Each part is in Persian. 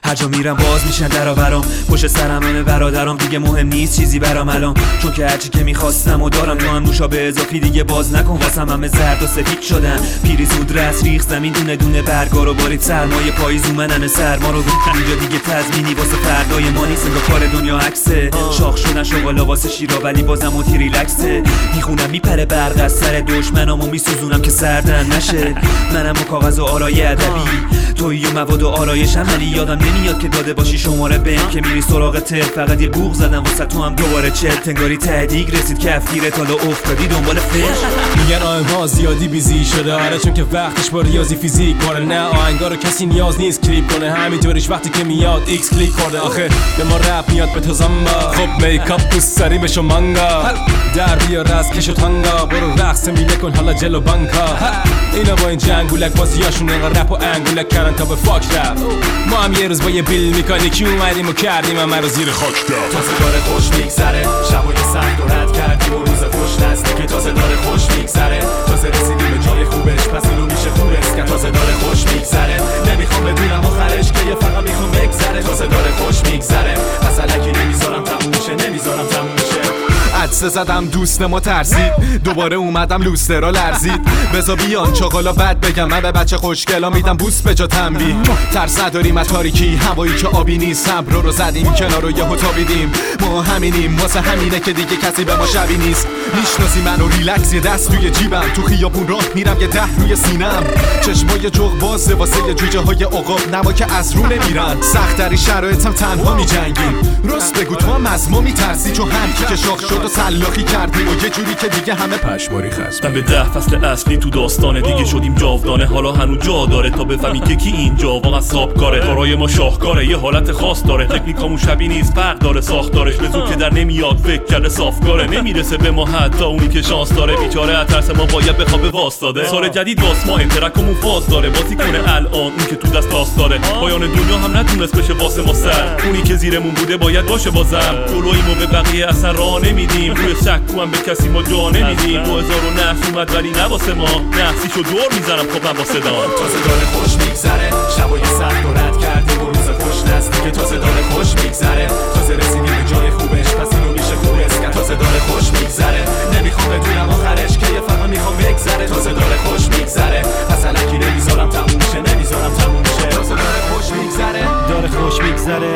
هر جا میرم باز میشن درا برام، پشت سرم همه برادرام، دیگه مهم نیست چیزی برام الان، چون که هرچی که میخواستم و دارم. تو هم نوشا به اضافی دیگه باز نکن، واسم همه زرد و سفید شدن. پیری زود رس ریخ زمین، دونه دونه برگا رو بارید، سرمایه پاییز اومدن سرما رو اینجا دیگه تضمینی واسه فردای ما نیست. انگار کار دنیا عکسه، شاخ شدن شغالا واسه شیرا ولی بازم اوتی ریلکسه. میخونم میپره برق از سر دشمنامو میسوزونم که سردن نشه. منم با کاغذ و آرای ادبی، تویی و مواد و آرایشم، ولی یادم نمیاد که داده باشی شماره بهم که میری سراغ تل. فقط یه بوق زدم واسه تو هم دوباره چل، تنگاری تهدیگ رسید کفگیره تالا افتادی دنبال فش. میگن آهنگ‌ها زیادی بیزی شده، آره چون که وقتش با ریاضی فیزیک کاره. نه آهنگا رو کسی نیاز نیست کلیپ کنه، همینطوریش وقتی که میاد ایکس کلیک کرده. آخه به ما رپ میاد به تو زنبا، خب میکاپ پوست سری بشو مانگا، در بیار از کش و تانگا، برو رقص میله کن حالا جلو بانکا. اینا با این جنگولک بازیاشون انقدر رپ و انگولک کردن تا به فاک رپ. ما هم یه روز با یه بیل مکانیکی اومدیم و کردیم همه رو زیر خاک داد. تازه داره خوش میگذره، شبای سنگ رو رد کردیم و روز خوش نزدیکه. تازه داره خوش میگذره، تازه رسیدیم به جای خوبش، پس اینو میشه خوب اسکن. تازه داره خوش میگذره، نمیخوام بدونم آخرش که یه فقط میخوام بگذره. تازه داره خوش میگذره، پس الکی نمیذارم تموم شه، نمیذارم تموم شه. عدسه زدم دوست ما ترسید، دوباره اومدم لوسترا لرزید. بزا بیان چاقالا بد بگم، من به بچه خوشگلا میدم بوس به جا تنبیه. ترس نداریم از تاریکی، هوایی که آبی نیست، صبر رو زدیم کنار و یهو تابیدیم. ما همینیم، واسه همینه که دیگه کسی به ما شبی نیست. میشناسی منو ریلکس، یه دست توی جیبم، تو خیابون راه میرم یه 10 روی سینم. چشمای جغ بازه واسه جوجه های عقاب نما که از رو نمیرن. سخت‌تری شرایطم تنها میجنگیم، راست بگو تو هم از ما میترسی، چون هر کی که شاخ شد و سلاخی کردیم و یه جوری که دیگه همه پشماری خست. به 10 فصل اصلی تو داستانه، دیگه شدیم جاودانه، حالا هنوز جا داره تا بفهمی که کی اینجا واقعا ساب کاره. کارای ما شاهکاره، یه حالت خاص داره، تکنیکامون شبیه نیست، فرق داره ساختارش. به زور که در نمیاد فکر کرده صافکاره، نمیرسه به ما حتی اونی که شانس داره. بیچاره از ترس ما باید بخوابه واسطاده. سال جدید واسه ما ترکمون فاز داره، بازی کنه الان اون که تو دست تاس داره. پایان دنیا هم نتونست بشه واسه ما سر، اونی که زیرمون بوده باید باشه بازم. جلویمو به بقیه اصلا راه نمیدیم، روی سکو هم به کسی ما جا نمیدیم. 2009 اومد ولی نه واسه ما، نحسیشو دور میزنم خب من واسه دام. تازه داره خوش میگذره، شبای سخت رو رد کردیم و روز خوش نزدیکه. تازه داره خوش میگذره، تازه رسیدیم به جای خوبش، پس اینو میشه خوب اسکن. تازه داره خوش میگذره، نمیخوام بدونم آخرش که یه فقط میخوام بگذره. تازه داره خوش میگذره، پس الکی نمیذارم تموم شه، نمیذارم تموم شه. تازه داره خوش میگذره، داره خوش میگذره،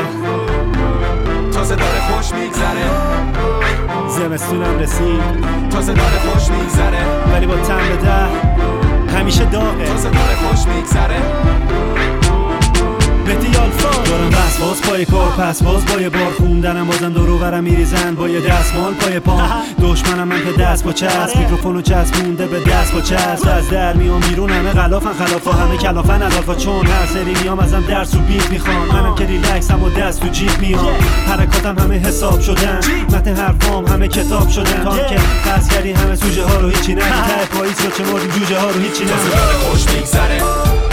تازه داره خوش میگذره. زمستونم رسید، تازه داره خوش میگذره، ولی با تن به ده همیشه داغه. تازه داره خوش میگذره. بهتی آلفا دارم بس باز پای کار، پس باز با یه بار خوندنم، بازم دورو برم میریزن با یه دستمال پای پام. دشمنم من که دست با چسب، میکروفونو چسبونده به دست با چسب. از در میام بیرون همه غلافن خلافا، همه کلافن از آلفا، چون هر سری میام ازم درس و بیت میخوان. منم که ریلکسم و دست تو جیب میام، حرکاتم همه حساب شدن، متن حرفام همه کتاب شدن. تا که خرج کردی همه سوژه ها رو هیچی نگی، ته پاییز رو چه مردیم جوجه ها رو هیچی نگی. تازه داره خوش میگذره،